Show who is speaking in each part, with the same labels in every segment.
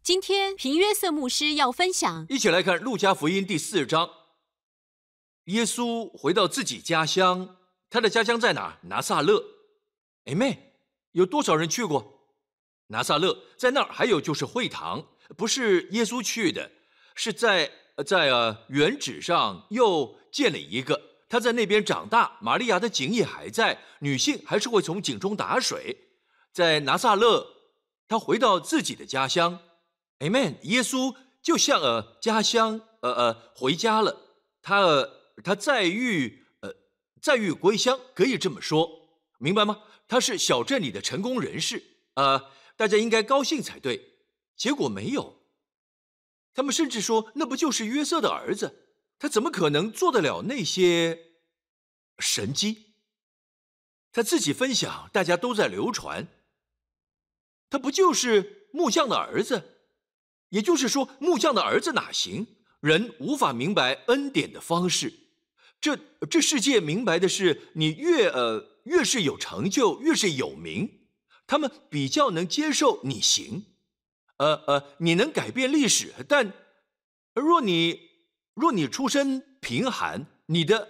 Speaker 1: 今天平约瑟牧师要分享，
Speaker 2: 一起来看路加福音第4章。耶稣回到自己家乡，他的家乡在哪儿？拿撒勒。妹，有多少人去过拿撒勒？在那儿还有就是会堂，不是耶稣去的，是在原址上又建了一个。他在那边长大，玛利亚的井也还在，女性还是会从井中打水。在拿撒勒，他回到自己的家乡。Amen， 耶稣就像家乡回家了，他再遇归乡，可以这么说，明白吗？他是小镇里的成功人士，大家应该高兴才对，结果没有。他们甚至说，那不就是约瑟的儿子？他怎么可能做得了那些神迹？他自己分享，大家都在流传，他不就是木匠的儿子？也就是说，木匠的儿子哪行？人无法明白恩典的方式。这世界明白的是，你越是有成就，越是有名，他们比较能接受你行。你能改变历史，但若你出身贫寒，你的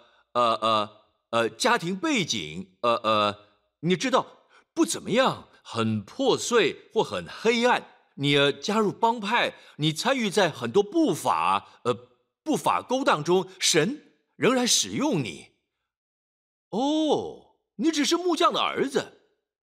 Speaker 2: 家庭背景你知道不怎么样，很破碎或很黑暗。你加入帮派，你参与在很多不法勾当中，神仍然使用你。你只是木匠的儿子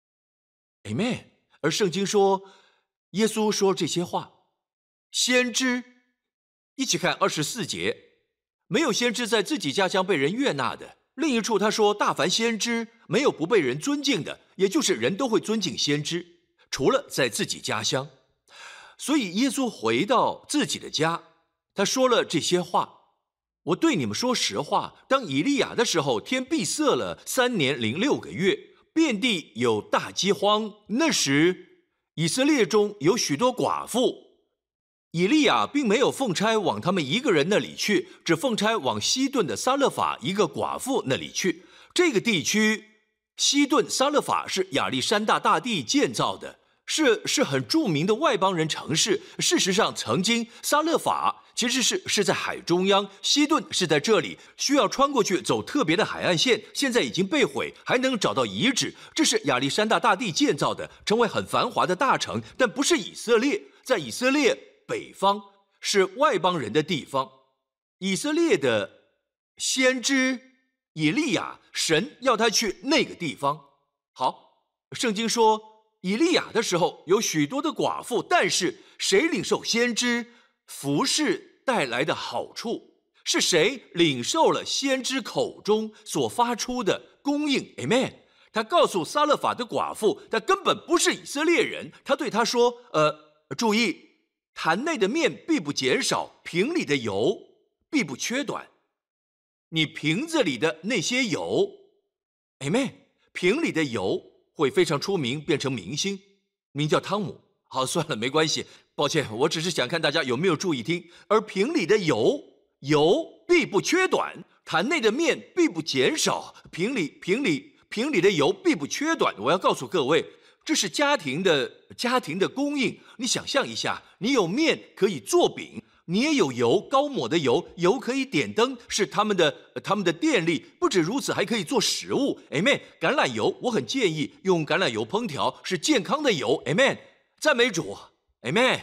Speaker 2: ，Amen。而圣经说，耶稣说这些话，先知，一起看24节，没有先知在自己家乡被人悦纳的。另一处他说，大凡先知，没有不被人尊敬的，也就是人都会尊敬先知，除了在自己家乡。所以耶稣回到自己的家，他说了这些话。我对你们说实话，当以利亚的时候，天闭塞了3年零6个月，遍地有大饥荒。那时以色列中有许多寡妇，以利亚并没有奉差往他们一个人那里去，只奉差往西顿的撒勒法一个寡妇那里去。这个地区西顿撒勒法是亚历山大大帝建造的，是很著名的外邦人城市。事实上，曾经撒勒法其实是在海中央，西顿是在这里，需要穿过去走特别的海岸线，现在已经被毁，还能找到遗址。这是亚历山大大帝建造的，成为很繁华的大城，但不是以色列。在以色列北方是外邦人的地方。以色列的先知以利亚，神要他去那个地方。好，圣经说以利亚的时候有许多的寡妇，但是谁领受先知服事带来的好处？是谁领受了先知口中所发出的供应 ？Amen。他告诉撒勒法的寡妇，他根本不是以色列人。他对他说：注意，坛内的面必不减少，瓶里的油必不缺短。你瓶子里的那些油 ，Amen， 瓶里的油会非常出名，变成明星，名叫汤姆。好，算了，没关系，抱歉，我只是想看大家有没有注意听。而瓶里的油必不缺短，坛内的面必不减少，瓶里的油必不缺短。我要告诉各位，这是家庭的供应。你想象一下，你有面可以做饼，你也有油，高抹的油可以点灯，是他们的电力。不止如此，还可以做食物。Amen。橄榄油，我很建议用橄榄油烹调，是健康的油。Amen。赞美主 ，Amen。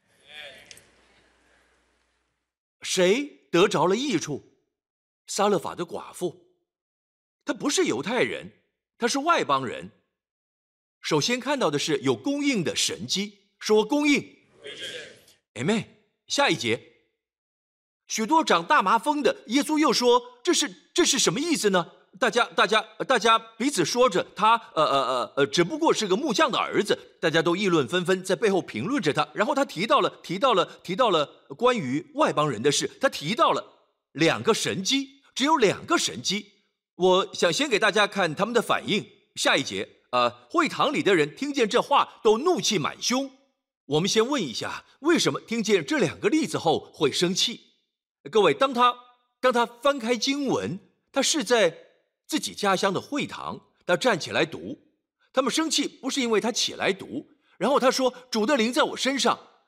Speaker 2: 谁得着了益处？撒勒法的寡妇，她不是犹太人，她是外邦人。首先看到的是有供应的神迹，说供应 ，Amen。下一节，许多长大麻风的，耶稣又说，这是什么意思呢？大家彼此说着，他只不过是个木匠的儿子，大家都议论纷纷，在背后评论着他。然后他提到了关于外邦人的事，他提到了2个神迹，只有2个神迹。我想先给大家看他们的反应。下一节，会堂里的人听见这话都怒气满胸。我们先问一下，为什么听见这2个例子后会生气？各位，当他翻开经文，他是在自己家乡的会堂，他站起来读。他们生气不是因为他起来读，然后他说主的灵在我身上，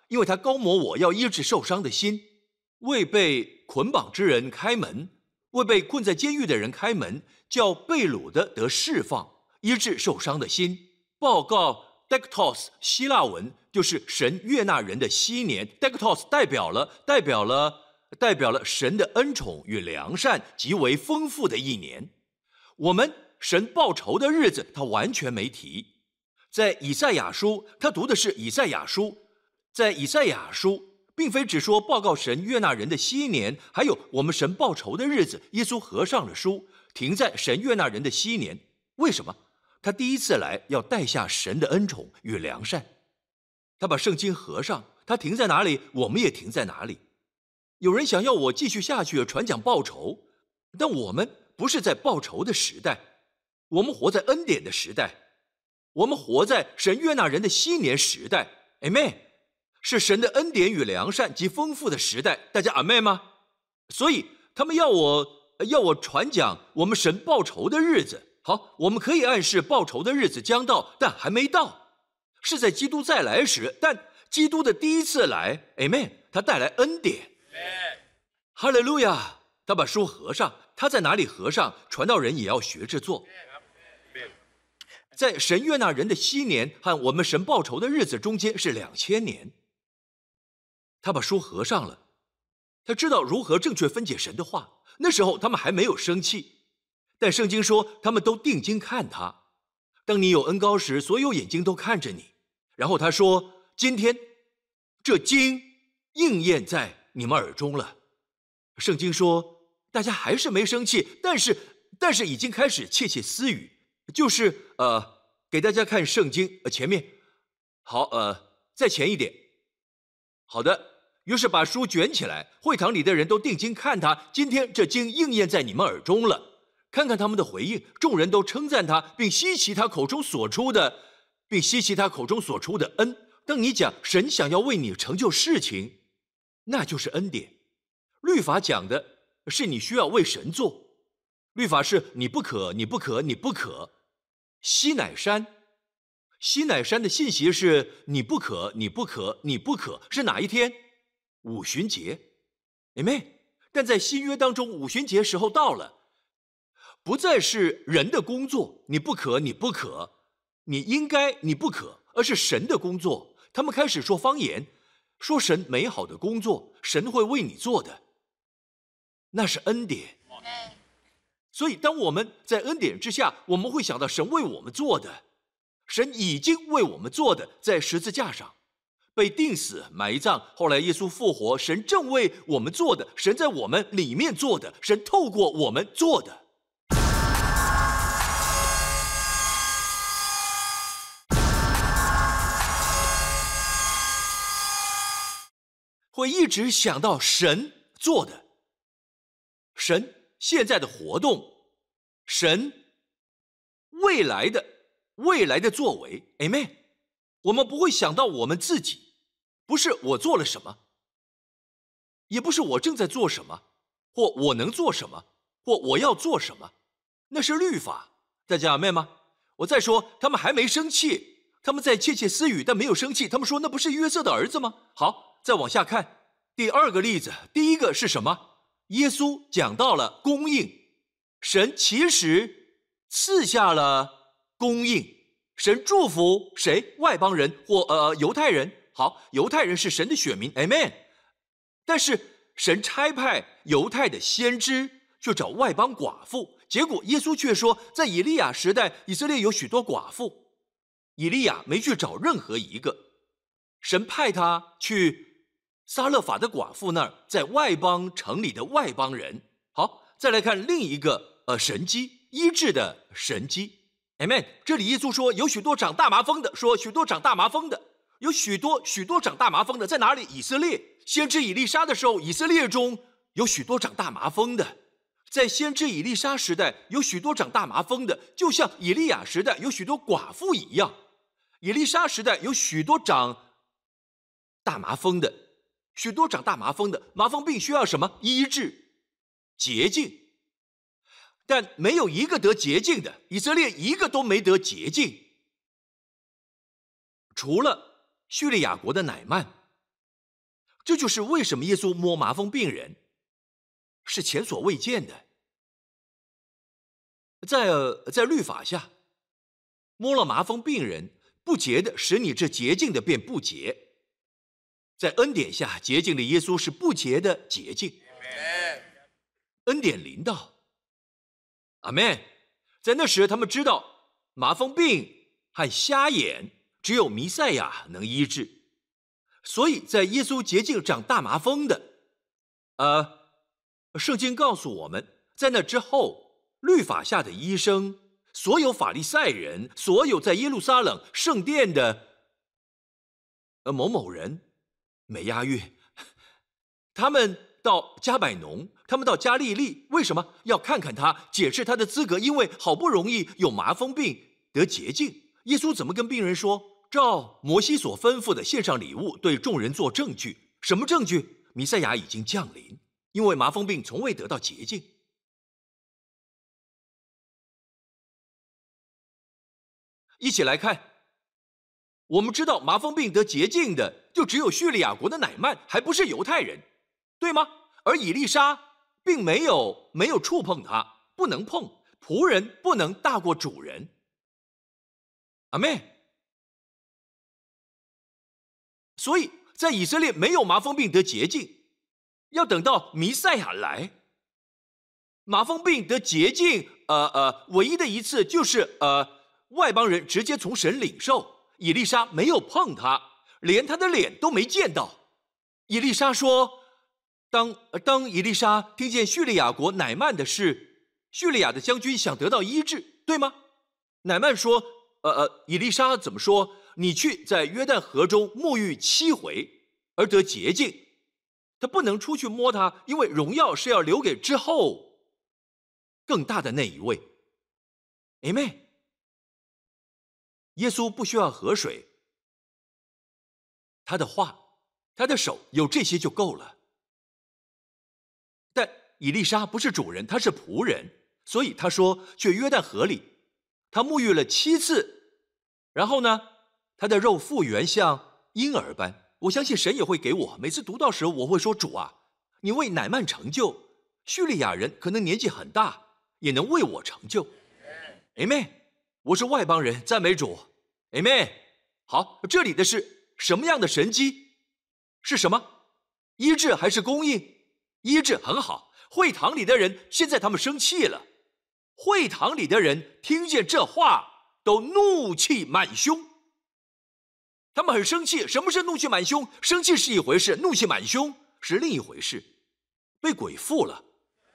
Speaker 2: 因为他膏抹我要医治受伤的心，为被捆绑之人开门，为被困在监狱的人开门，叫被掳的得释放，医治受伤的心。报告 Dektos 希腊文就是神悦纳人的禧年 ，Dektos 代表了神的恩宠与良善极为丰富的一年。我们神报仇的日子他完全没提。在以赛亚书，他读的是以赛亚书，在以赛亚书并非只说报告神悦纳人的禧年，还有我们神报仇的日子。耶稣合上了书，停在神悦纳人的禧年。为什么？他第一次来要带下神的恩宠与良善。他把圣经合上，他停在哪里，我们也停在哪里。有人想要我继续下去传讲报仇，但我们不是在报仇的时代，我们活在恩典的时代，我们活在神悦纳人的禧年时代。Amen， 是神的恩典与良善及丰富的时代。大家 Amen 吗？所以他们要我传讲我们神报仇的日子。好，我们可以暗示报仇的日子将到，但还没到，是在基督再来时。但基督的第一次来 Amen， 他带来恩典。哈利路亚！他把书合上，他在哪里合上，传道人也要学着做。在神悦纳人的禧年和我们神报仇的日子中间是2000年。他把书合上了，他知道如何正确分解神的话。那时候他们还没有生气，但圣经说他们都定睛看他。当你有恩膏时，所有眼睛都看着你。然后他说，今天这经应验在你们耳中了。圣经说大家还是没生气，但是已经开始窃窃私语。就是给大家看圣经前面，好再前一点，好的。于是把书卷起来，会堂里的人都定睛看他。今天这经应验在你们耳中了。看看他们的回应，众人都称赞他，并稀奇他口中所出的恩。当你讲神想要为你成就事情，那就是恩典。律法讲的是你需要为神做，律法是你不可，你不可，你不可。西乃山的信息是你不可，你不可，你不可，是哪一天？五旬节。Amen。但在新约当中，五旬节时候到了，不再是人的工作，你不可，你不可，你应该，你不可，而是神的工作。他们开始说方言，说神美好的工作，神会为你做的，那是恩典。所以当我们在恩典之下，我们会想到神为我们做的，神已经为我们做的，在十字架上被钉死埋葬，后来耶稣复活，神正为我们做的，神在我们里面做的，神透过我们做的。会一直想到神做的，神现在的活动，神未来的作为。 Amen。 我们不会想到我们自己，不是我做了什么，也不是我正在做什么，或我能做什么，或我要做什么，那是律法。大家Amen吗？我再说，他们还没生气，他们在窃窃私语，但没有生气。他们说那不是约瑟的儿子吗？好，再往下看第二个例子。第一个是什么？耶稣讲到了供应，神其实赐下了供应。神祝福谁？外邦人或犹太人。好，犹太人是神的选民 Amen。 但是神差派犹太的先知去找外邦寡妇，结果耶稣却说，在以利亚时代，以色列有许多寡妇，以利亚没去找任何一个，神派他去撒勒法的寡妇那儿，在外邦城里的外邦人。好，再来看另一个神迹，医治的神迹。Amen。 这里耶稣说有许多长大麻风的，说许多长大麻风的，有许多长大麻风的，在哪里？以色列。先知以利沙的时候，以色列中有许多长大麻风的。在先知以利沙时代，有许多长大麻风的，就像以利亚时代有许多寡妇一样。以利沙时代有许多长大麻风的，许多长大麻风的，麻风病需要什么？医治、洁净。但没有一个得洁净的，以色列一个都没得洁净，除了叙利亚国的乃曼。 这就是为什么耶稣摸麻风病人是前所未见的。在律法下，摸了麻风病人不洁的，使你这洁净的变不洁；在恩典下，洁净的耶稣是不洁的洁净。恩典临到，阿们。在那时，他们知道麻风病和瞎眼只有弥赛亚能医治，所以在耶稣洁净长大麻风的，圣经告诉我们，在那之后，律法下的医生，所有法利赛人，所有在耶路撒冷圣殿的某某人，没押韵，他们到加百农，他们到加利利，为什么要看看他，解释他的资格？因为好不容易有麻风病得洁净，耶稣怎么跟病人说？照摩西所吩咐的献上礼物，对众人做证据。什么证据？弥赛亚已经降临，因为麻风病从未得到洁净。一起来看，我们知道麻风病得洁净的就只有叙利亚国的乃縵，还不是犹太人，对吗？而以利沙并没有触碰他，不能碰，仆人不能大过主人。阿们。所以在以色列没有麻风病得洁净，要等到弥赛亚来。麻风病得洁净，唯一的一次就是外邦人直接从神领受，以利沙没有碰他，连他的脸都没见到。以利沙说，当以利沙听见叙利亚国乃縵的事，叙利亚的将军想得到医治，对吗？乃縵说，以利沙怎么说？你去在约旦河中沐浴7回，而得洁净。他不能出去摸他，因为荣耀是要留给之后更大的那一位。Amen。耶稣不需要河水，他的话，他的手有这些就够了。但以利沙不是主人，他是仆人，所以他说去约旦河里，他沐浴了7次，然后呢，他的肉复原像婴儿般。我相信神也会给我，每次读到时我会说，主啊，你为乃縵成就，叙利亚人可能年纪很大，也能为我成就。Amen。我是外邦人，赞美主。Amen。好，这里的是什么样的神迹？是什么？医治还是供应？医治很好。会堂里的人现在他们生气了，会堂里的人听见这话都怒气满胸。他们很生气。什么是怒气满胸？生气是一回事，怒气满胸是另一回事。被鬼附了，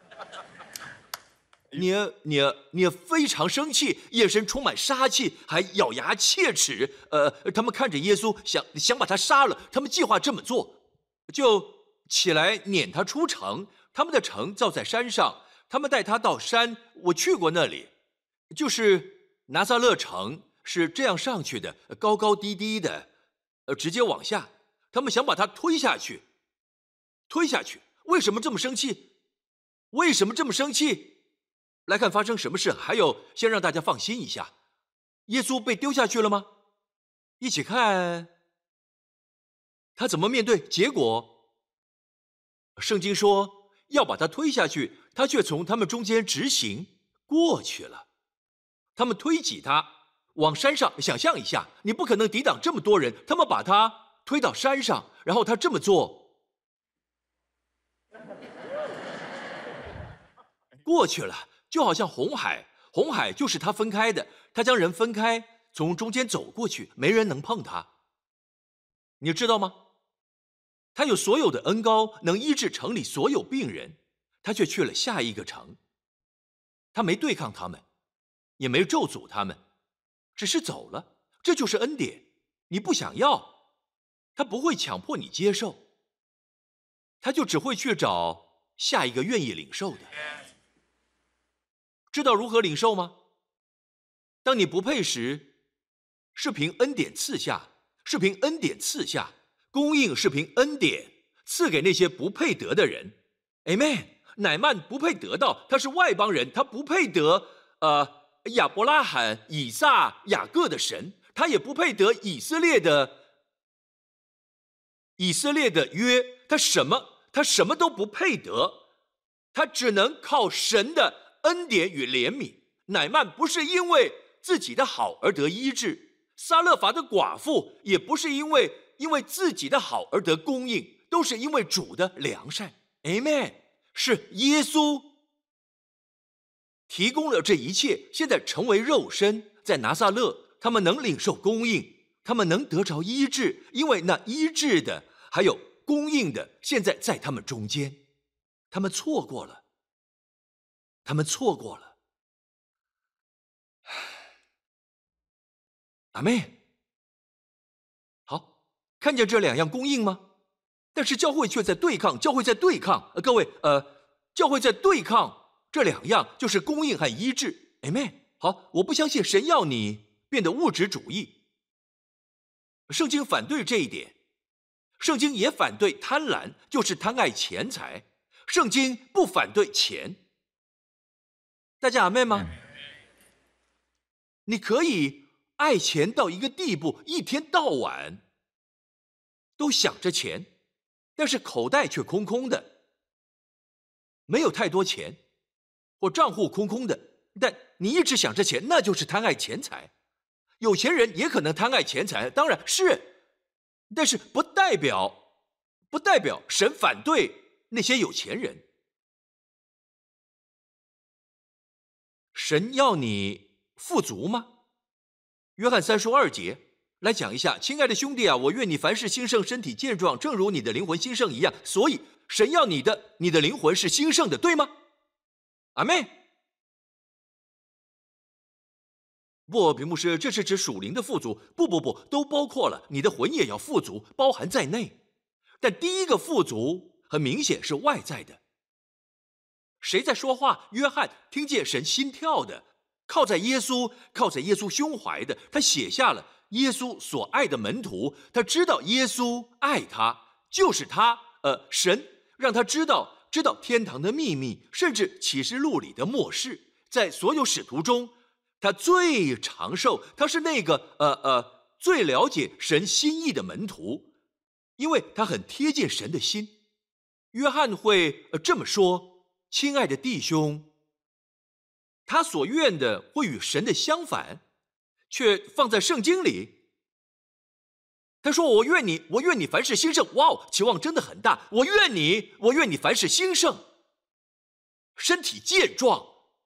Speaker 2: 你非常生气，眼神充满杀气，还咬牙切齿。他们看着耶稣，想把他杀了。他们计划这么做，就起来撵他出城。他们的城造在山上，他们带他到山。我去过那里，就是拿撒勒城是这样上去的，高高低低的，直接往下。他们想把他推下去。为什么这么生气？为什么这么生气？来看发生什么事。还有，先让大家放心一下，耶稣被丢下去了吗？一起看他怎么面对。结果圣经说要把他推下去，他却从他们中间直行过去了。他们推挤他往山上，想象一下，你不可能抵挡这么多人，他们把他推到山上，然后他这么做过去了。就好像红海就是他分开的，他将人分开，从中间走过去，没人能碰他。你知道吗？他有所有的恩膏，能医治城里所有病人，他却去了下一个城。他没对抗他们，也没咒诅他们，只是走了。这就是恩典。你不想要，他不会强迫你接受，他就只会去找下一个愿意领受的。知道如何领受吗？当你不配时，是凭恩典赐下，供应是凭恩典赐给那些不配得的人。 Amen。 乃縵不配得到，他是外邦人，他不配得亚伯拉罕、以撒、雅各的神，他也不配得以色列的约， 他什么都不配得，他只能靠神的恩典与怜悯。乃曼不是因为自己的好而得医治，撒勒法的寡妇也不是因为自己的好而得供应，都是因为主的良善。 Amen。 是耶稣提供了这一切，现在成为肉身，在拿撒勒，他们能领受供应，他们能得着医治，因为那医治的还有供应的现在在他们中间。他们错过了，阿妹，好，看见这两样供应吗？但是教会却在对抗，各位，教会在对抗这两样，就是供应和医治。Amen。 好，我不相信神要你变得物质主义，圣经反对这一点，圣经也反对贪婪，就是贪爱钱财，圣经不反对钱。大家阿们吗？你可以爱钱到一个地步，一天到晚都想着钱，但是口袋却空空的，没有太多钱，或账户空空的，但你一直想着钱，那就是贪爱钱财。有钱人也可能贪爱钱财，当然是，但是不代表神反对那些有钱人。神要你富足吗？约翰3书2节来讲一下，亲爱的兄弟啊，我愿你凡事兴盛，身体健壮，正如你的灵魂兴盛一样。所以神要你的灵魂是兴盛的，对吗？阿们。不，屏幕师，这是指属灵的富足。不，都包括了，你的魂也要富足，包含在内。但第一个富足很明显是外在的。谁在说话？约翰听见神心跳的，靠在耶稣胸怀的，他写下了耶稣所爱的门徒，他知道耶稣爱他，就是他，神让他知道天堂的秘密，甚至启示录里的末世。在所有使徒中，他最长寿，他是那个最了解神心意的门徒，因为他很贴近神的心。约翰会这么说：亲爱的弟兄，他所愿的会与神的相反，却放在圣经里。他说：我愿你凡事兴盛。哇哦，期望真的很大。我愿你凡事兴盛，身体健壮。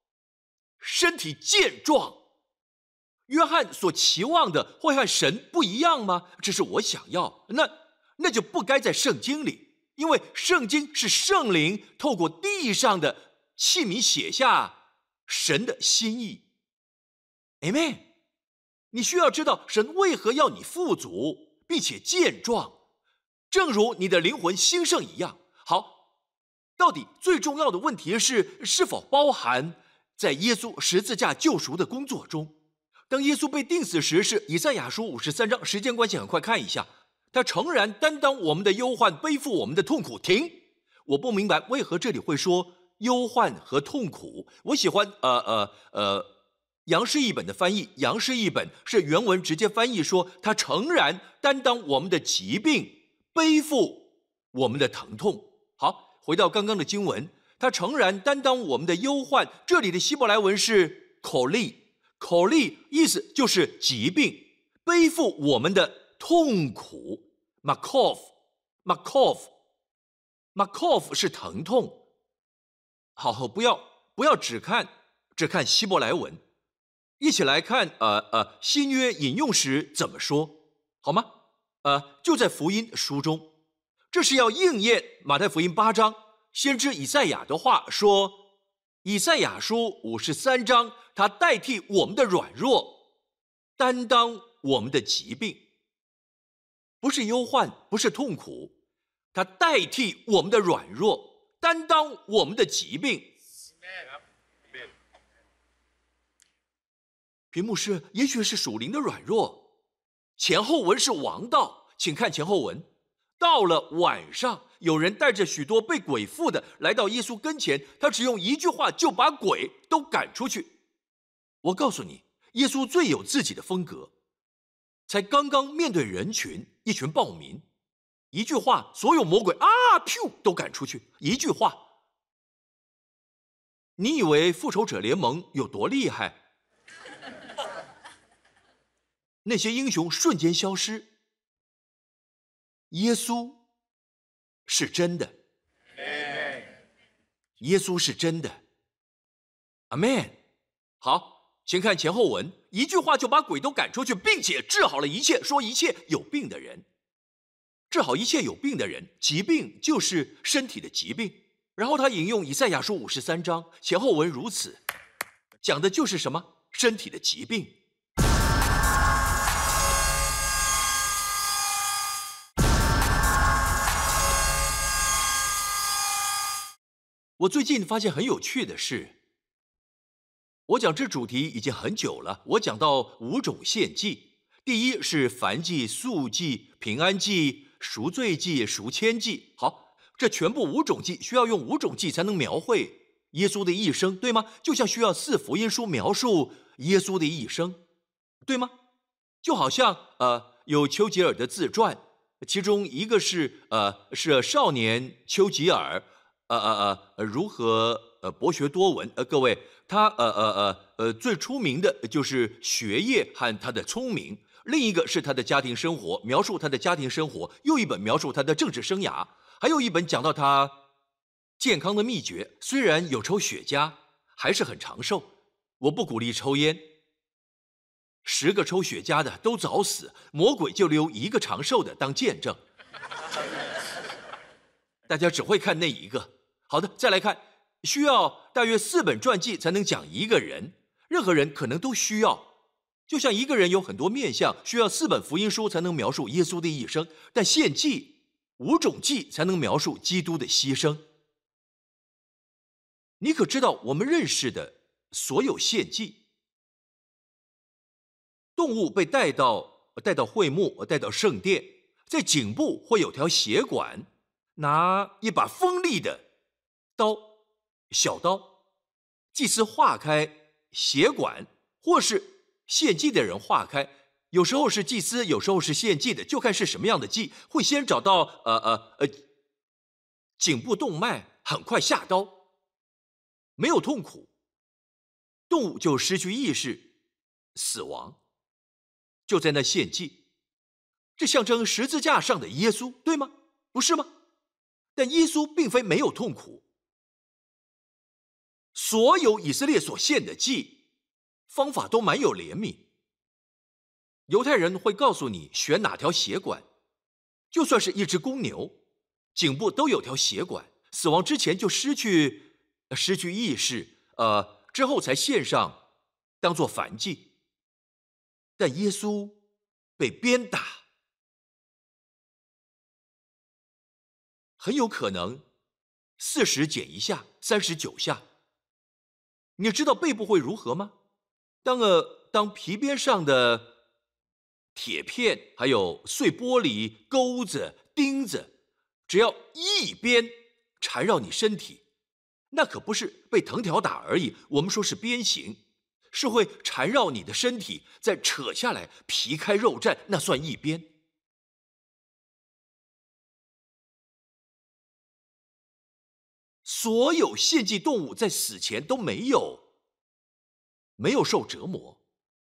Speaker 2: 约翰所期望的会和神不一样吗？这是我想要，那就不该在圣经里，因为圣经是圣灵透过地上的器皿写下神的心意。 Amen。 你需要知道神为何要你富足并且健壮，正如你的灵魂兴盛一样。好，到底最重要的问题是否包含在耶稣十字架救赎的工作中。当耶稣被钉死时，是以赛亚书53章，时间关系很快看一下。他诚然担当我们的忧患，背负我们的痛苦。停，我不明白为何这里会说忧患和痛苦。我喜欢杨氏译本的翻译，杨氏译本是原文直接翻译说，他诚然担当我们的疾病，背负我们的疼痛。好，回到刚刚的经文，他诚然担当我们的忧患，这里的希伯来文是口利，意思就是疾病，背负我们的痛苦。makov 是疼痛。好，不要只看希伯来文，一起来看新约引用时怎么说，好吗？就在福音书中，这是要应验马太福音8章先知以赛亚的话，说以赛亚书53章，他代替我们的软弱，担当我们的疾病，不是忧患，不是痛苦，他代替我们的软弱，担当我们的疾病。屏幕是也许是属灵的软弱。前后文是王道，请看前后文。到了晚上，有人带着许多被鬼附的来到耶稣跟前，他只用一句话就把鬼都赶出去。我告诉你，耶稣最有自己的风格。才刚刚面对人群，一群暴民， 一句话，所有魔鬼啊，噗，都赶出去。一句话，你以为复仇者联盟有多厉害？那些英雄瞬间消失。耶稣是真的，耶稣是真的，阿们。好，先看前后文，一句话就把鬼都赶出去，并且治好了一切，说一切有病的人，治好一切有病的人，疾病就是身体的疾病。然后他引用以赛亚书53章，前后文如此，讲的就是什么？身体的疾病。我最近发现很有趣的是，我讲这主题已经很久了。我讲到5种献祭，第一是燔祭、素祭、平安祭、赎罪祭、赎愆祭。好，这全部5种祭需要用5种祭才能描绘耶稣的一生，对吗？就像需要4福音书描述耶稣的一生，对吗？就好像有丘吉尔的自传，其中一个是少年丘吉尔。如何博学多闻？各位，他最出名的就是学业和他的聪明，另一个是他的家庭生活，描述他的家庭生活，又一本描述他的政治生涯，还有一本讲到他健康的秘诀。虽然有抽雪茄，还是很长寿。我不鼓励抽烟，10个抽雪茄的都早死，魔鬼就留1个长寿的当见证。大家只会看那一个。好的，再来看，需要大约4本传记才能讲一个人，任何人可能都需要。就像一个人有很多面相，需要4本福音书才能描述耶稣的一生，但献祭5种祭才能描述基督的牺牲。你可知道我们认识的所有献祭，动物被带到会幕，带到圣殿，在颈部会有条血管，拿一把锋利的刀，小刀，祭司划开血管，或是献祭的人划开，有时候是祭司，有时候是献祭的，就看是什么样的祭。会先找到颈部动脉，很快下刀，没有痛苦，动物就失去意识，死亡，就在那献祭。这象征十字架上的耶稣，对吗？不是吗？但耶稣并非没有痛苦。所有以色列所献的祭方法都蛮有怜悯。犹太人会告诉你选哪条血管，就算是一只公牛，颈部都有条血管，死亡之前就失去意识，之后才献上当作燔祭。但耶稣被鞭打，很有可能40减1下，39下。你知道背部会如何吗？当皮鞭上的铁片，还有碎玻璃、钩子、钉子，只要一鞭缠绕你身体，那可不是被藤条打而已，我们说是鞭刑，是会缠绕你的身体，再扯下来，皮开肉绽，那算一鞭。所有献祭动物在死前都没有受折磨，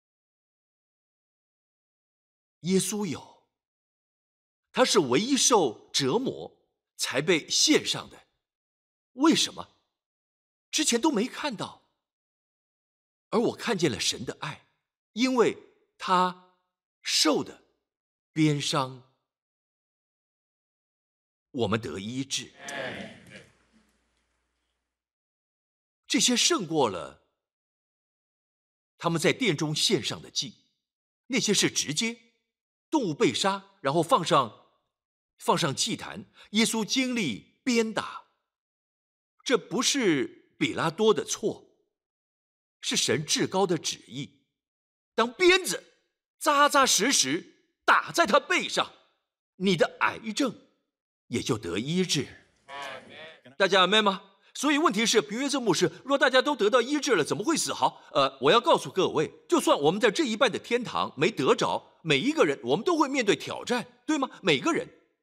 Speaker 2: 耶稣有，他是唯一受折磨才被献上的。为什么？之前都没看到，而我看见了神的爱，因为他受的鞭伤，我们得医治。这些胜过了他们在殿中献上的祭，那些是直接动物被杀，然后放上祭坛，耶稣经历鞭打，这不是比拉多的错，是神至高的旨意。当鞭子扎扎实实打在他背上，你的癌症也就得医治。大家阿们吗？所以问题是，平约瑟牧师，若大家都得到医治了，怎么会死？好，我要告诉各位，就算我们在这一半的天堂没得着，每一个人我们都会面对挑战，对吗？每个人，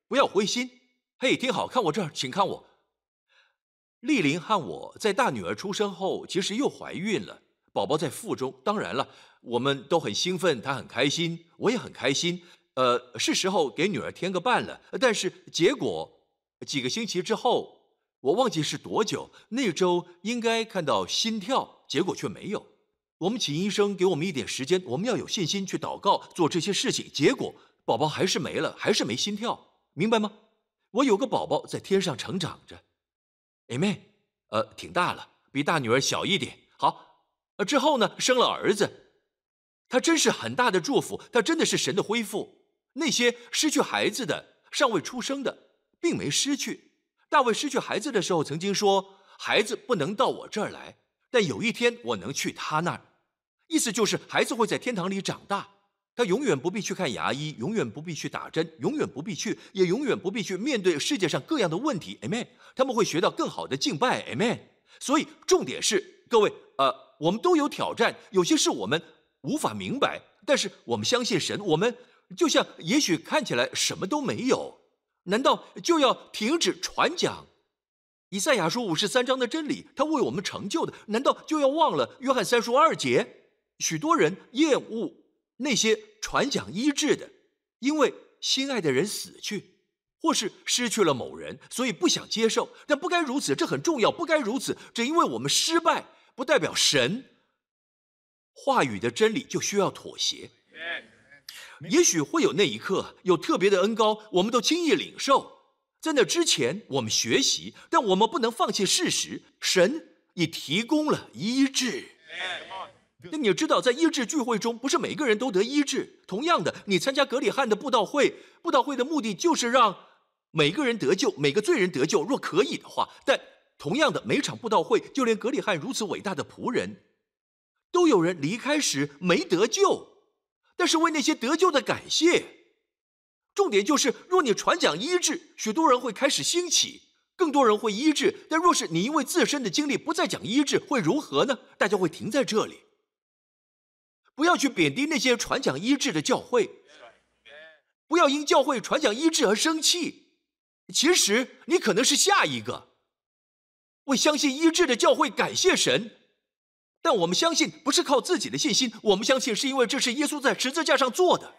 Speaker 2: 不要灰心。嘿，听好，看我这儿，请看我。丽玲和我在大女儿出生后，其实又怀孕了，宝宝在腹中。当然了，我们都很兴奋，她很开心，我也很开心。是时候给女儿添个伴了。但是结果几个星期之后，我忘记是多久，那周应该看到心跳，结果却没有。我们请医生给我们一点时间，我们要有信心去祷告，做这些事情。结果宝宝还是没了，还是没心跳，明白吗？我有个宝宝在天上成长着。Amen，挺大了，比大女儿小一点。好，之后呢，生了儿子，他真是很大的祝福，他真的是神的恢复。那些失去孩子的、尚未出生的，并没失去。大卫失去孩子的时候，曾经说：“孩子不能到我这儿来，但有一天我能去他那儿。”意思就是孩子会在天堂里长大，他永远不必去看牙医，永远不必去打针，永远不必去，也永远不必去面对世界上各样的问题。Amen。他们会学到更好的敬拜。Amen。所以重点是，各位，我们都有挑战，有些事我们无法明白，但是我们相信神。我们就像也许看起来什么都没有，难道就要停止传讲以赛亚书53章的真理？他为我们成就的，难道就要忘了约翰3书2节？许多人厌恶那些传讲医治的，因为心爱的人死去，或是失去了某人，所以不想接受。但不该如此，这很重要，不该如此。只因为我们失败，不代表神话语的真理就需要妥协。也许会有那一刻，有特别的恩膏，我们都轻易领受。在那之前，我们学习，但我们不能放弃事实，神已提供了医治。那你知道，在医治聚会中，不是每个人都得医治。同样的，你参加葛理翰的布道会，布道会的目的就是让每个人得救，每个罪人得救，若可以的话。但同样的，每场布道会，就连葛理翰如此伟大的仆人，都有人离开时没得救，但是为那些得救的感谢。重点就是，若你传讲医治，许多人会开始兴起，更多人会医治。但若是你因为自身的经历不再讲医治，会如何呢？大家会停在这里。不要去贬低那些传讲医治的教会，不要因教会传讲医治而生气。其实你可能是下一个为相信医治的教会感谢神。但我们相信不是靠自己的信心，我们相信是因为这是耶稣在十字架上做的。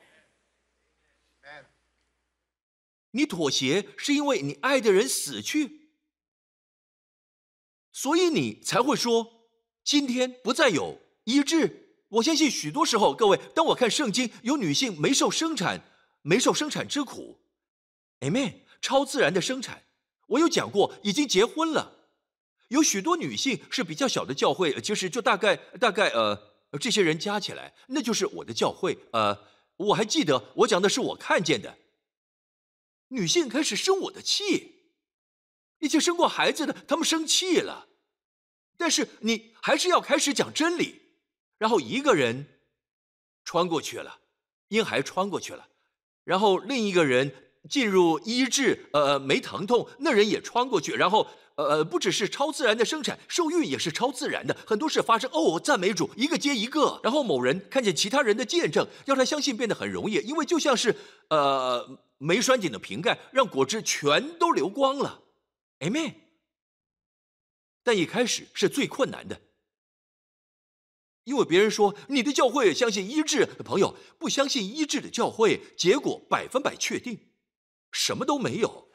Speaker 2: 你妥协是因为你爱的人死去，所以你才会说今天不再有医治。我相信许多时候，各位，当我看圣经，有女性没受生产之苦。Amen。超自然的生产，我有讲过，已经结婚了。有许多女性是比较小的教会，其实就大概这些人加起来，那就是我的教会。我还记得我讲的是我看见的，女性开始生我的气，已经生过孩子的，她们生气了。但是你还是要开始讲真理。然后一个人穿过去了，婴孩穿过去了，然后另一个人进入医治，没疼痛，那人也穿过去，然后不只是超自然的生产，受孕也是超自然的，很多事发生。赞美主，一个接一个。然后某人看见其他人的见证，要他相信变得很容易，因为就像是没拴紧的瓶盖，让果汁全都流光了。Amen。但一开始是最困难的。因为别人说你的教会相信医治，朋友，不相信医治的教会，结果100%确定什么都没有。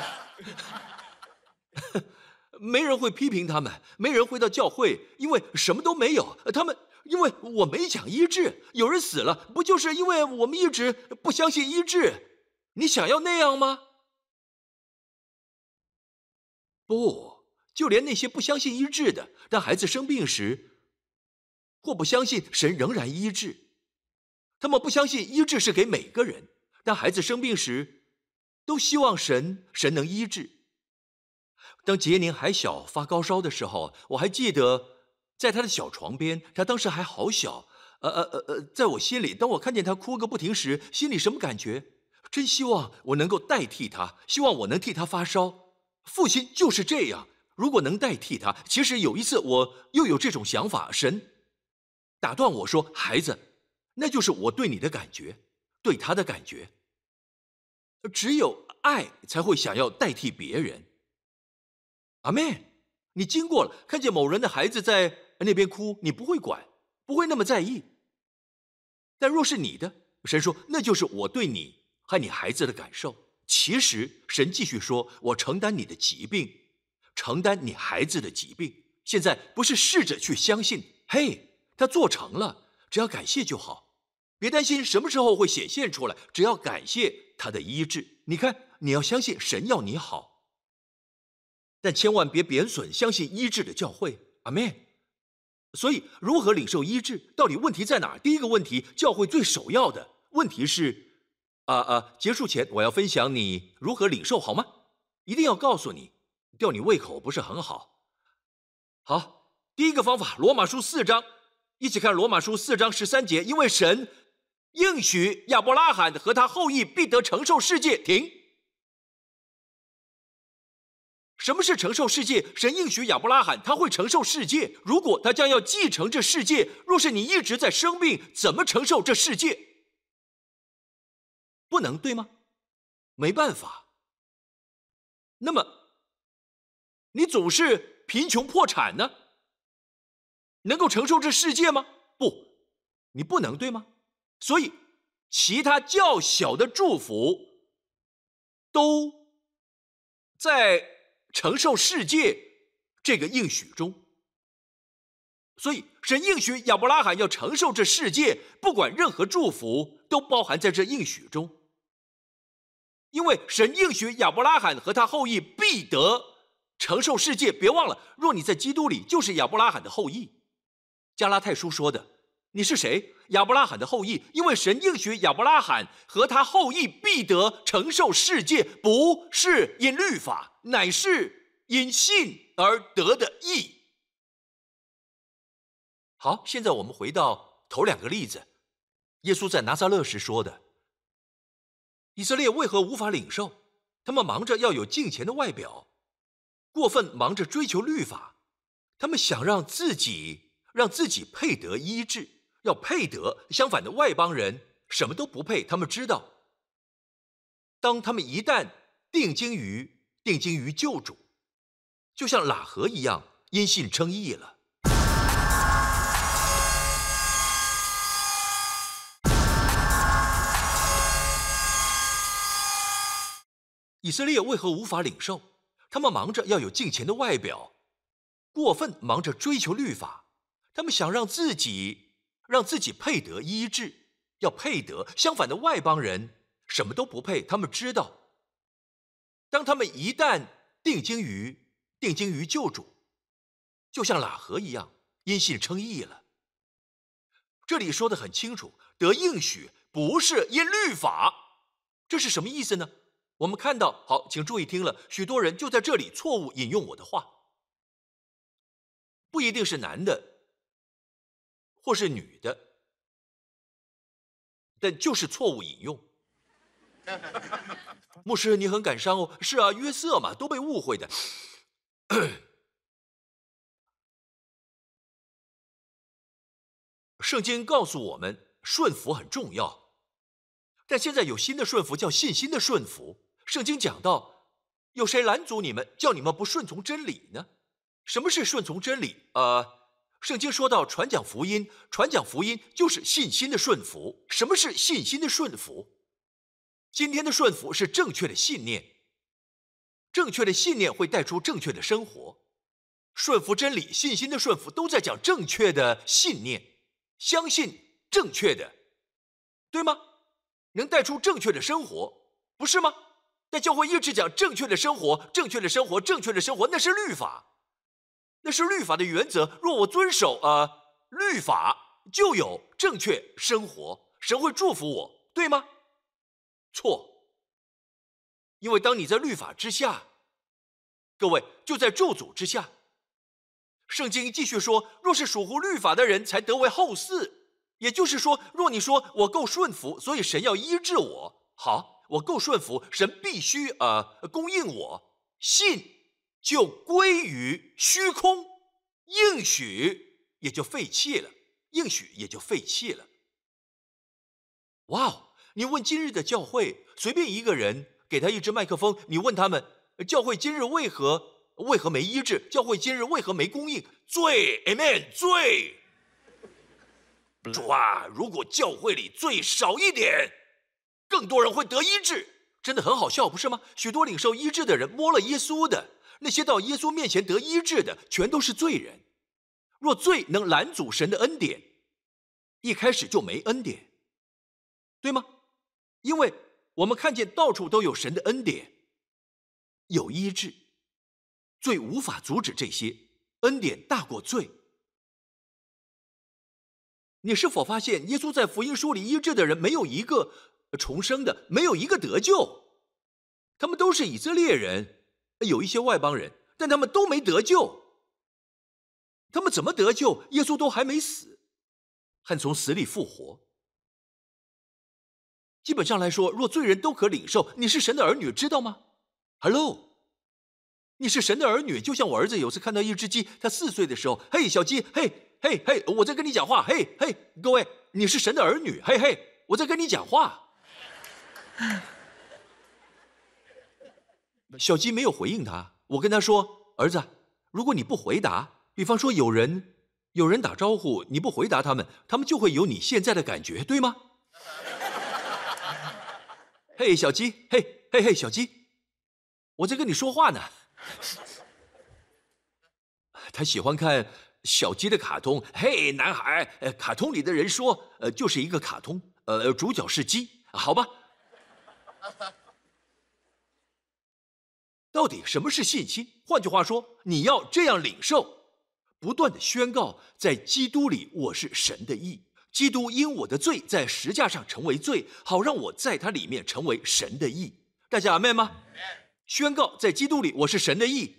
Speaker 2: 没人会批评他们，没人会到教会，因为什么都没有。他们因为我没讲医治，有人死了，不就是因为我们一直不相信医治？你想要那样吗？不，就连那些不相信医治的，当孩子生病时，或不相信神仍然医治，他们不相信医治是给每个人。当孩子生病时，都希望神能医治。当杰宁还小发高烧的时候，我还记得在他的小床边，他当时还好小。在我心里，当我看见他哭个不停时，心里什么感觉？真希望我能够代替他，希望我能替他发烧。父亲就是这样，如果能代替他。其实有一次我又有这种想法，神打断我说：“孩子，那就是我对你的感觉，对他的感觉。只有爱才会想要代替别人。阿们。你经过了，看见某人的孩子在那边哭，你不会管，不会那么在意。但若是你的，神说那就是我对你和你孩子的感受。其实神继续说，我承担你的疾病，承担你孩子的疾病。现在不是试着去相信，嘿，他做成了，只要感谢就好，别担心什么时候会显现出来，只要感谢他的医治。你看，你要相信神要你好，但千万别贬损相信医治的教会。阿们。所以如何领受医治，到底问题在哪儿？第一个问题，教会最首要的问题是结束前我要分享你如何领受，好吗？一定要告诉你，吊你胃口不是很好。好，第一个方法，罗马书4章，一起看罗马书4章13节，因为神应许亚伯拉罕和他后裔必得承受世界。停。什么是承受世界？神应许亚伯拉罕他会承受世界，如果他将要继承这世界，若是你一直在生病，怎么承受这世界？不能，对吗？没办法。那么你总是贫穷破产呢？能够承受这世界吗？不，你不能，对吗？所以其他较小的祝福都在承受世界这个应许中。所以神应许亚伯拉罕要承受这世界，不管任何祝福都包含在这应许中。因为神应许亚伯拉罕和他后裔必得承受世界。别忘了，若你在基督里，就是亚伯拉罕的后裔。加拉太书说的，你是谁？亚伯拉罕的后裔。因为神应许亚伯拉罕和他后裔必得承受世界，不是因律法，乃是因信而得的义。好，现在我们回到头2个例子，耶稣在拿撒勒时说的。以色列为何无法领受？他们忙着要有敬虔的外表，过分忙着追求律法，他们想让自己配得医治，要配得。相反的，外邦人什么都不配，他们知道。当他们一旦定睛于救主，就像喇合一样，因信称义了。以色列为何无法领受？他们忙着要有敬虔的外表，过分忙着追求律法，他们想让自己配得医治，要配得。相反的，外邦人什么都不配，他们知道。当他们一旦定睛于救主，就像喇合一样，因信称义了。这里说得很清楚，得应许不是因律法。这是什么意思呢？我们看到，好，请注意听了，许多人就在这里错误引用我的话，不一定是男的或是女的，但就是错误引用。牧师，你很感伤哦。是啊，约瑟嘛，都被误会的。圣经告诉我们，顺服很重要，但现在有新的顺服，叫信心的顺服。圣经讲到，有谁拦阻你们，叫你们不顺从真理呢？什么是顺从真理？圣经说到传讲福音就是信心的顺服。什么是信心的顺服？今天的顺服是正确的信念，正确的信念会带出正确的生活。顺服真理、信心的顺服都在讲正确的信念，相信正确的，对吗？能带出正确的生活，不是吗？但教会一直讲正确的生活，正确的生活，正确的生活，那是律法，那是律法的原则。若我遵守律法，就有正确生活，神会祝福我，对吗？错，因为当你在律法之下，各位就在咒诅之下。圣经继续说，若是属乎律法的人才得为后嗣，也就是说，若你说我够顺服，所以神要医治我，好，我够顺服，神必须供应我，信就归于虚空，应许也就废弃了，哇哦！你问今日的教会，随便一个人给他一支麦克风，你问他们，教会今日为何没医治？教会今日为何没供应？罪 ，Amen， 罪。主啊，如果教会里罪少一点，更多人会得医治。真的很好笑，不是吗？许多领受医治的人摸了耶稣的，那些到耶稣面前得医治的，全都是罪人。若罪能拦阻神的恩典，一开始就没恩典，对吗？因为我们看见到处都有神的恩典，有医治，罪无法阻止这些，恩典大过罪。你是否发现，耶稣在福音书里医治的人，没有一个重生的，没有一个得救？他们都是以色列人，有一些外邦人，但他们都没得救。他们怎么得救？耶稣都还没死，和从死里复活。基本上来说，若罪人都可领受，你是神的儿女，知道吗 ？Hello， 你是神的儿女，就像我儿子有次看到一只鸡，他4岁的时候，嘿，小鸡，嘿，嘿，嘿，我在跟你讲话，嘿，嘿，各位，你是神的儿女，嘿，嘿，我在跟你讲话。小鸡没有回应他，我跟他说，儿子，如果你不回答，比方说有人打招呼，你不回答他们就会有你现在的感觉，对吗？嘿，小鸡，嘿，嘿，嘿，小鸡，我在跟你说话呢。他喜欢看小鸡的卡通，嘿，男孩，卡通里的人说，就是一个卡通，主角是鸡，好吧？到底什么是信心？换句话说，你要这样领受，不断的宣告，在基督里我是神的义。基督因我的罪在十架上成为罪，好让我在他里面成为神的义。大家阿们吗？宣告在基督里我是神的义。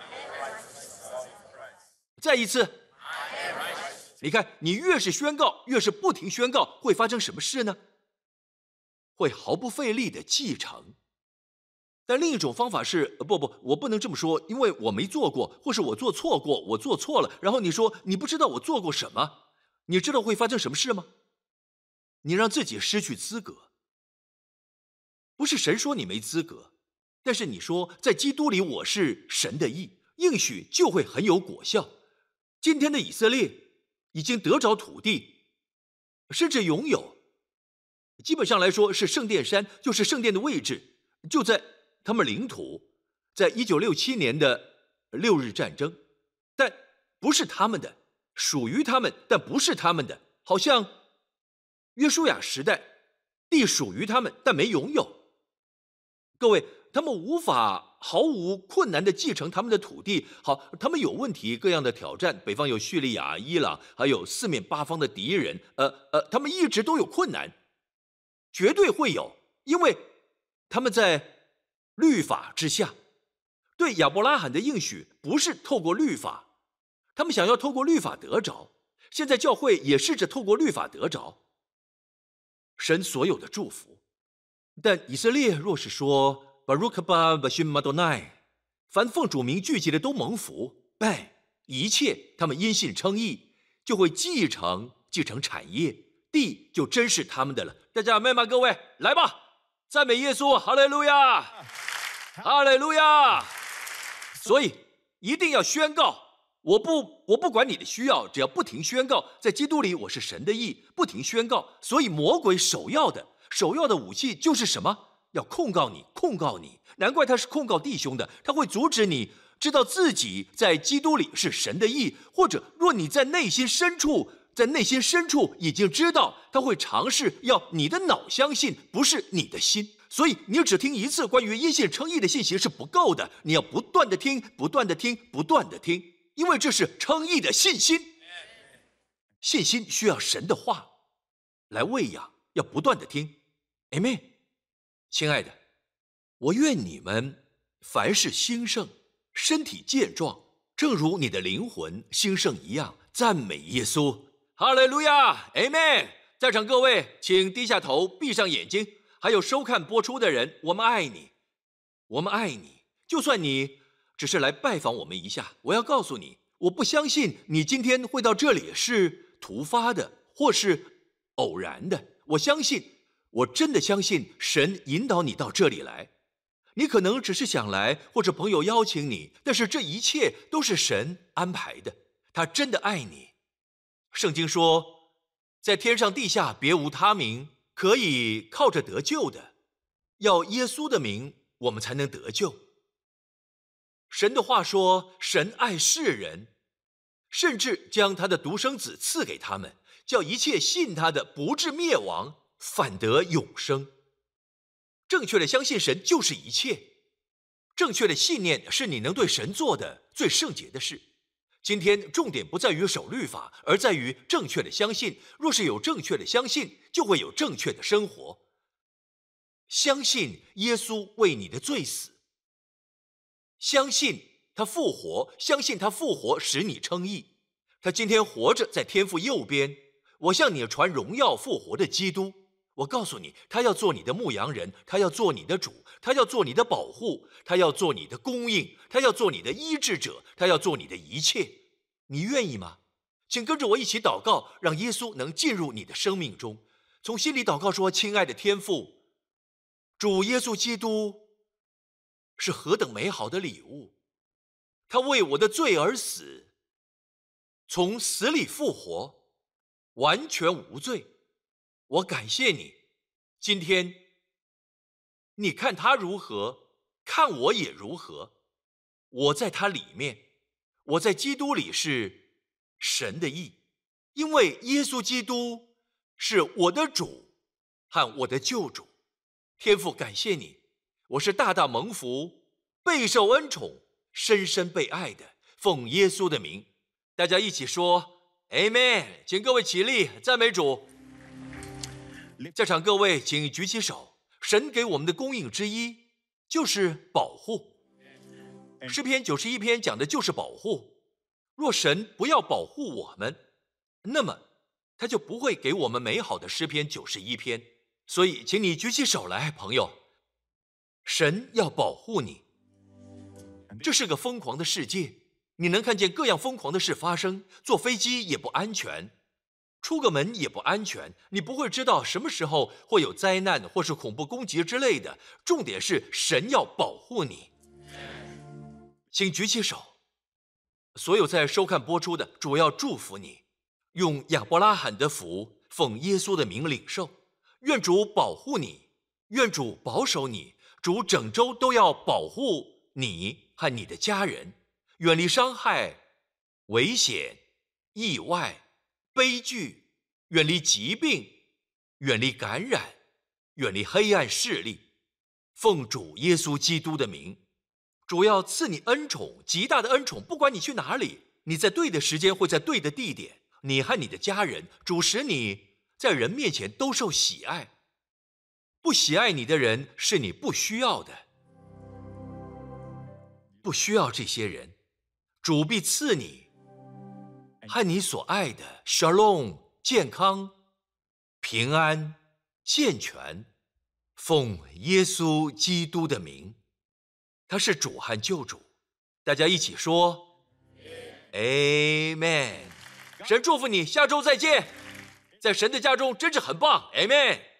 Speaker 2: 再一次，你看，你越是宣告，越是不停宣告，会发生什么事呢？会毫不费力的继承。但另一种方法是，不，我不能这么说，因为我没做过，或是我做错过，我做错了。然后你说你不知道我做过什么，你知道会发生什么事吗？你让自己失去资格。不是神说你没资格，但是你说在基督里我是神的义，应许就会很有果效。今天的以色列已经得着土地，甚至拥有，基本上来说是圣殿山，就是圣殿的位置，就在他们领土。在1967年的6日战争，但不是他们的，属于他们，但不是他们的。好像约书亚时代，地属于他们，但没拥有。各位，他们无法毫无困难地继承他们的土地。好，他们有问题，各样的挑战，北方有叙利亚、伊朗，还有四面八方的敌人，他们一直都有困难，绝对会有，因为他们在律法之下。对亚伯拉罕的应许不是透过律法，他们想要透过律法得着。现在教会也试着透过律法得着神所有的祝福。但以色列若是说 Baruch haba b'shem Adonai， 凡奉主名聚集的都蒙福，一切他们因信称义，就会继承产业，地就真是他们的了。大家阿们吗？各位来吧，赞美耶稣，哈利路亚，哈利路亚。所以一定要宣告，我不管你的需要，只要不停宣告，在基督里我是神的义，不停宣告。所以魔鬼首要的武器就是什么？要控告你。难怪他是控告弟兄的，他会阻止你知道自己在基督里是神的义，或者若你在内心深处已经知道，他会尝试要你的脑相信，不是你的心。所以你只听一次关于因信称义的信息是不够的，你要不断的听，因为这是称义的信心。信心需要神的话来喂养，要不断的听。Amen。亲爱的，我愿你们凡事兴盛，身体健壮，正如你的灵魂兴盛一样。赞美耶稣，哈利路亚 ，Amen。在场各位，请低下头，闭上眼睛。还有收看播出的人，我们爱你，我们爱你。就算你只是来拜访我们一下，我要告诉你，我不相信你今天会到这里是突发的，或是偶然的。我真的相信神引导你到这里来， 你可能只是想来，或者朋友邀请你，但是这一切都是神安排的，他真的爱你。圣经说，在天上地下别无他名可以靠着得救的，要耶稣的名，我们才能得救。神的话说，神爱世人，甚至将他的独生子赐给他们，叫一切信他的不至灭亡，反得永生。正确的相信神就是一切，正确的信念是你能对神做的最圣洁的事。今天重点不在于守律法，而在于正确的相信。若是有正确的相信，就会有正确的生活。相信耶稣为你的罪死，相信他复活，相信他复活使你称义。他今天活着在天父右边，我向你传荣耀复活的基督。我告诉你，他要做你的牧羊人，他要做你的主，他要做你的保护，他要做你的供应，他要做你的医治者，他要做你的一切。你愿意吗？请跟着我一起祷告，让耶稣能进入你的生命中。从心里祷告说，亲爱的天父，主耶稣基督是何等美好的礼物，他为我的罪而死，从死里复活，完全无罪。我感谢你，今天你看他如何，看我也如何。我在他里面，我在基督里是神的义，因为耶稣基督是我的主和我的救主。天父，感谢你，我是大大蒙福，备受恩宠，深深被爱的，奉耶稣的名。大家一起说 Amen。 请各位起立，赞美主。在场各位请举起手。神给我们的供应之一就是保护。诗篇91篇讲的就是保护。若神不要保护我们，那么他就不会给我们美好的诗篇91篇。所以请你举起手来，朋友，神要保护你。这是个疯狂的世界，你能看见各样疯狂的事发生，坐飞机也不安全，出个门也不安全，你不会知道什么时候会有灾难或是恐怖攻击之类的。重点是神要保护你。请举起手。所有在收看播出的，主要祝福你，用亚伯拉罕的福，奉耶稣的名领受。愿主保护你，愿主保守你，主整周都要保护你和你的家人，远离伤害、危险、意外、悲剧，远离疾病，远离感染，远离黑暗势力。奉主耶稣基督的名，主要赐你恩宠，极大的恩宠，不管你去哪里，你在对的时间会在对的地点，你和你的家人，主使你在人面前都受喜爱。不喜爱你的人是你不需要的，不需要这些人，主必赐你和你所爱的 Shalom 健康、平安、健全。奉耶稣基督的名，他是主和救主。大家一起说 Amen。 神祝福你，下周再见。在神的家中真是很棒。 Amen。